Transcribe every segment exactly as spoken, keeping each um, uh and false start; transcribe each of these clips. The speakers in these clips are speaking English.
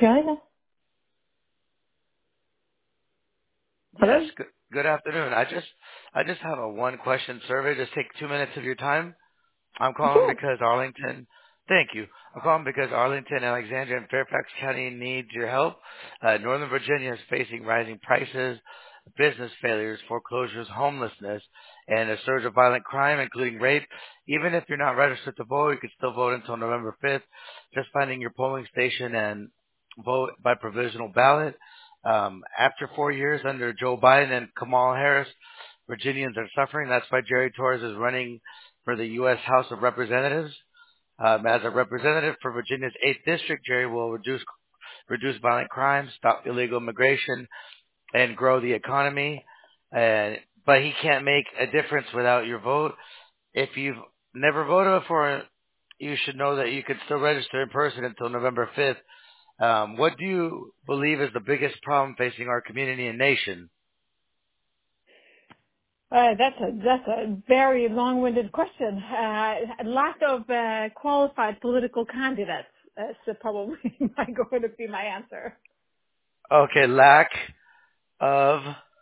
Carolina. Yes. Hello? Good, good afternoon. I just I just have a one question survey. Just take two minutes of your time. I'm calling Sure. because Arlington. Thank you. I'm calling because Arlington, Alexandria, and Fairfax County needs your help. Uh, Northern Virginia is facing rising prices, business failures, foreclosures, homelessness, and a surge of violent crime, including rape. Even if you're not registered to vote, you can still vote until November fifth. Just finding your polling station and vote by provisional ballot. Um, after four years under Joe Biden and Kamala Harris, Virginians are suffering. That's why Jerry Torres is running for the U S House of Representatives. Um, as a representative for Virginia's eighth District, Jerry will reduce reduce violent crime, stop illegal immigration, and grow the economy. And but he can't make a difference without your vote. If you've never voted for it, you should know that you can still register in person until November fifth. Um, what do you believe is the biggest problem facing our community and nation? Uh, that's a that's a very long-winded question. Uh, lack of uh, qualified political candidates is probably my going to be my answer. Okay, lack of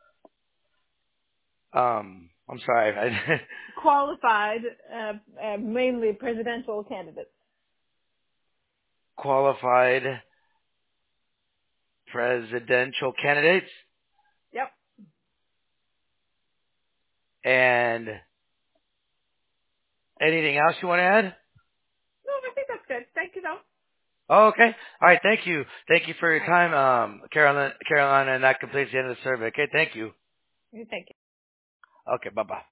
um. I'm sorry. I, Qualified, uh, uh, mainly presidential candidates. qualified presidential candidates. Yep. And anything else you want to add? No, I think that's good. Thank you, though. Oh, okay. All right. Thank you. Thank you for your All right. time, um, Carolina, Carolina, and that completes the end of the survey. Okay. Thank you. Thank you. Okay. Bye-bye.